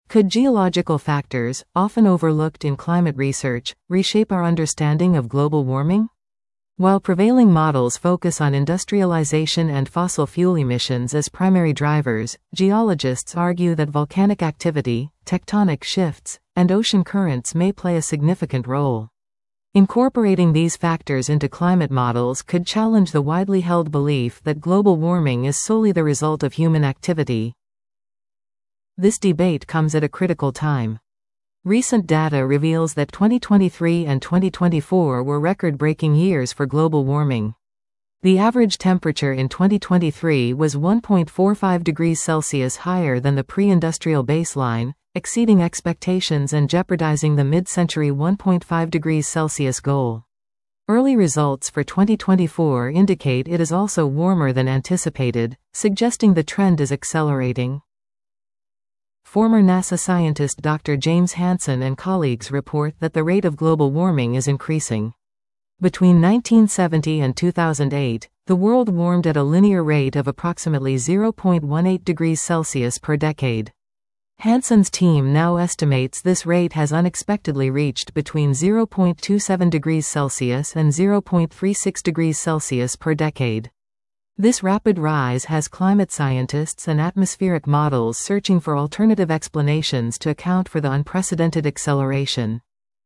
Could geological factors, often overlooked in climate research, reshape our understanding of global warming? While prevailing models focus on industrialization and fossil fuel emissions as primary drivers, geologists argue that volcanic activity, tectonic shifts, and ocean currents may play a significant role. Incorporating these factors into climate models could challenge the widely held belief that global warming is solely the result of human activity. This debate comes at a critical time. Recent data reveals that 2023 and 2024 were record-breaking years for global warming. The average temperature in 2023 was 1.45 degrees Celsius higher than the pre-industrial baseline, exceeding expectations and jeopardizing the mid-century 1.5 degrees Celsius goal. Early results for 2024 indicate it is also warmer than anticipated, suggesting the trend is accelerating. Former NASA scientist Dr. James Hansen and colleagues report that the rate of global warming is increasing. Between 1970 and 2008, the world warmed at a linear rate of approximately 0.18 degrees Celsius per decade. Hansen's team now estimates this rate has unexpectedly reached between 0.27 degrees Celsius and 0.36 degrees Celsius per decade. This rapid rise has climate scientists and atmospheric models searching for alternative explanations to account for the unprecedented acceleration.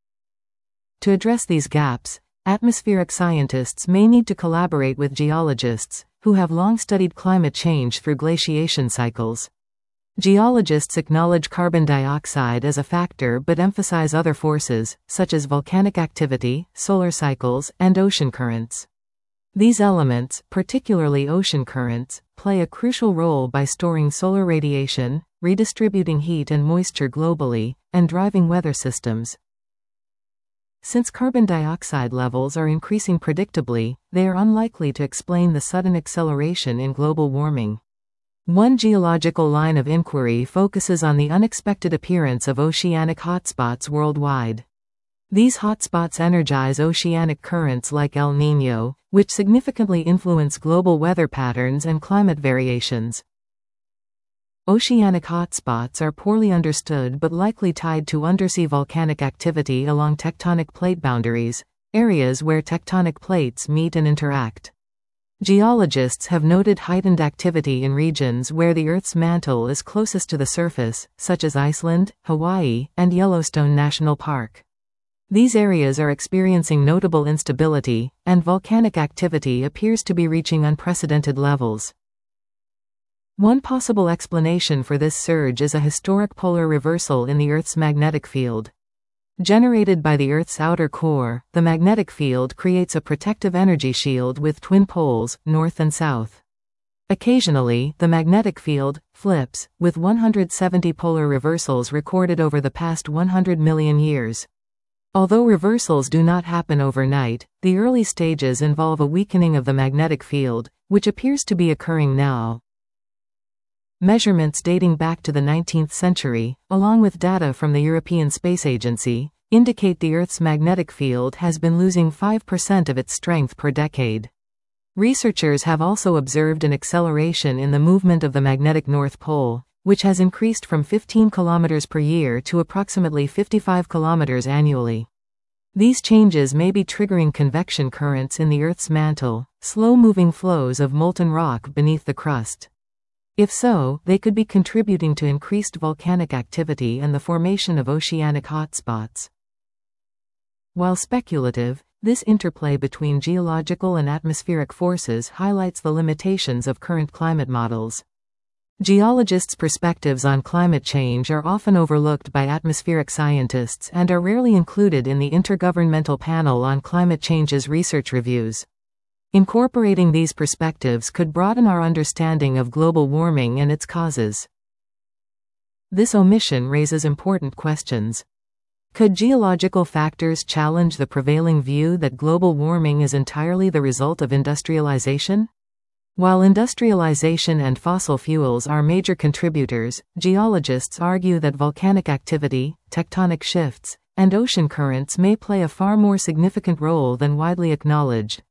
To address these gaps, atmospheric scientists may need to collaborate with geologists, who have long studied climate change through glaciation cycles. Geologists acknowledge carbon dioxide as a factor but emphasize other forces, such as volcanic activity, solar cycles, and ocean currents. These elements, particularly ocean currents, play a crucial role by storing solar radiation, redistributing heat and moisture globally, and driving weather systems. Since carbon dioxide levels are increasing predictably, they are unlikely to explain the sudden acceleration in global warming. One geological line of inquiry focuses on the unexpected appearance of oceanic hotspots worldwide. These hotspots energize oceanic currents like El Niño, which significantly influence global weather patterns and climate variations. Oceanic hotspots are poorly understood but likely tied to undersea volcanic activity along tectonic plate boundaries, areas where tectonic plates meet and interact. Geologists have noted heightened activity in regions where the Earth's mantle is closest to the surface, such as Iceland, Hawaii, and Yellowstone National Park. These areas are experiencing notable instability, and volcanic activity appears to be reaching unprecedented levels. One possible explanation for this surge is a historic polar reversal in the Earth's magnetic field. Generated by the Earth's outer core, the magnetic field creates a protective energy shield with twin poles, north and south. Occasionally, the magnetic field flips, with 170 polar reversals recorded over the past 100 million years. Although reversals do not happen overnight, the early stages involve a weakening of the magnetic field, which appears to be occurring now. Measurements dating back to the 19th century, along with data from the European Space Agency, indicate the Earth's magnetic field has been losing 5% of its strength per decade. Researchers have also observed an acceleration in the movement of the magnetic North Pole, which has increased from 15 km per year to approximately 55 km annually. These changes may be triggering convection currents in the Earth's mantle, slow-moving flows of molten rock beneath the crust. If so, they could be contributing to increased volcanic activity and the formation of oceanic hotspots. While speculative, this interplay between geological and atmospheric forces highlights the limitations of current climate models. Geologists' perspectives on climate change are often overlooked by atmospheric scientists and are rarely included in the Intergovernmental Panel on Climate Change's research reviews. Incorporating these perspectives could broaden our understanding of global warming and its causes. This omission raises important questions. Could geological factors challenge the prevailing view that global warming is entirely the result of industrialization? While industrialization and fossil fuels are major contributors, geologists argue that volcanic activity, tectonic shifts, and ocean currents may play a far more significant role than widely acknowledged.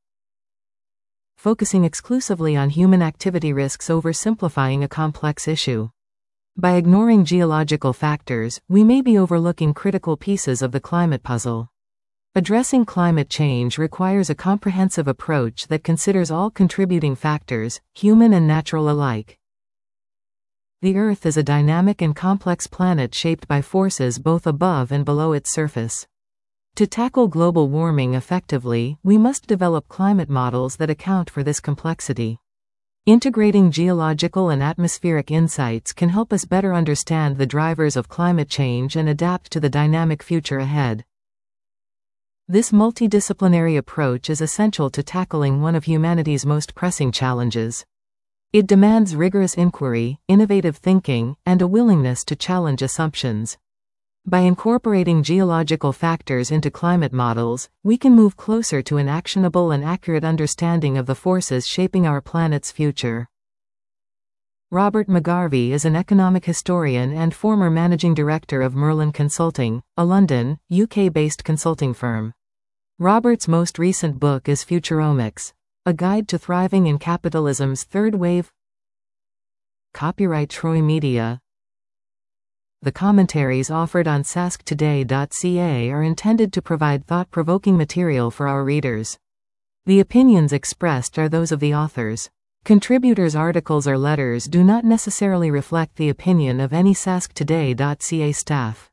Focusing exclusively on human activity risks oversimplifying a complex issue. By ignoring geological factors, we may be overlooking critical pieces of the climate puzzle. Addressing climate change requires a comprehensive approach that considers all contributing factors, human and natural alike. The Earth is a dynamic and complex planet shaped by forces both above and below its surface. To tackle global warming effectively, we must develop climate models that account for this complexity. Integrating geological and atmospheric insights can help us better understand the drivers of climate change and adapt to the dynamic future ahead. This multidisciplinary approach is essential to tackling one of humanity's most pressing challenges. It demands rigorous inquiry, innovative thinking, and a willingness to challenge assumptions. By incorporating geological factors into climate models, we can move closer to an actionable and accurate understanding of the forces shaping our planet's future. Robert McGarvey is an economic historian and former managing director of Merlin Consulting, a London, UK-based consulting firm. Robert's most recent book is Futuromics: A Guide to Thriving in Capitalism's Third Wave. Copyright Troy Media. The commentaries offered on sasktoday.ca are intended to provide thought-provoking material for our readers. The opinions expressed are those of the authors. Contributors' articles or letters do not necessarily reflect the opinion of any sasktoday.ca staff.